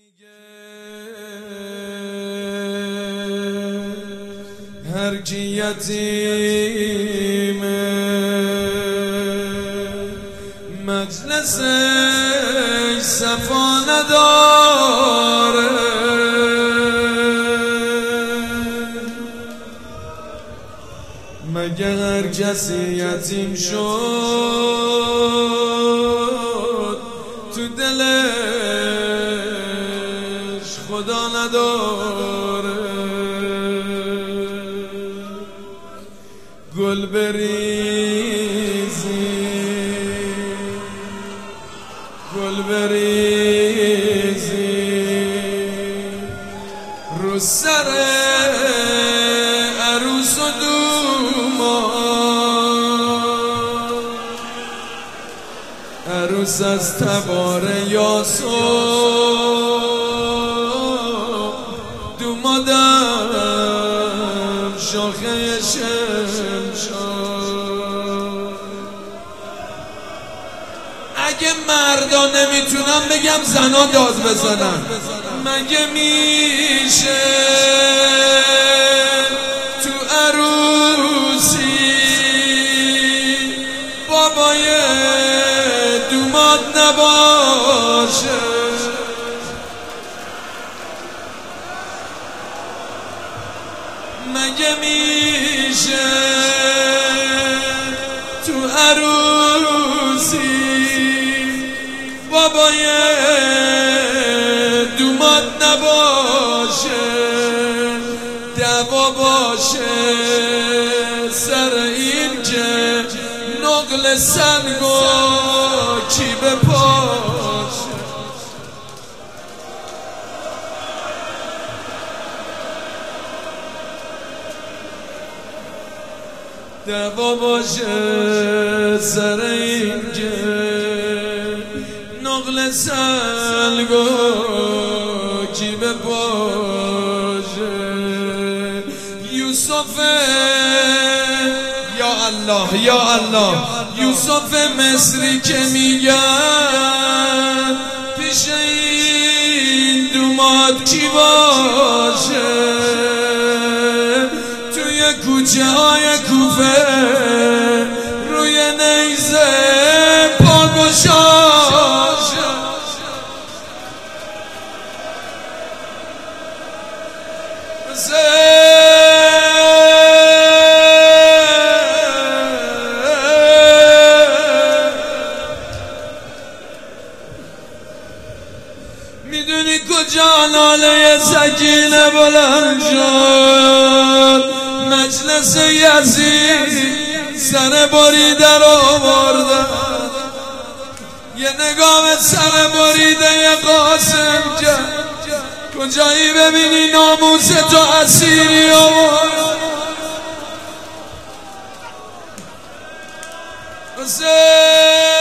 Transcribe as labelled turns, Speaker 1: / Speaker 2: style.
Speaker 1: میگه هر کی یتیمه مجلسش صفا نداره، مگه هر کسی یتیم شد تو دلش خدا نداره. گل بریزی گل بریزی رو سر عروس و دومان، عروس از تبار یاسو دومادم شاخه شمشاد. اگه مردا نمیتونم بگم زنا داد بزنن. مگه میشه تو عروسی بابای دوماد نباشه؟ مگه میشه تو عروسی بابای دوماد نباشه؟ دعوا باشه سر این که نقل سنگو کی بپاشه؟ دعوا باشه سر این که نقل سنگو کی بپاشه؟ یوسف یا الله یا الله، یوسف مصری که میگن پیش این دوماد کی باشه؟ توی کوچه های کوفه روی نیزه پا گشاشه. میدونی کجا ناله سکینه بلند شد؟ مجلس یزید سر بریده رو آورده، یه نگاه به سر بریده قاسم کرد. کجایی ببینی ناموس تو اسیری آورد؟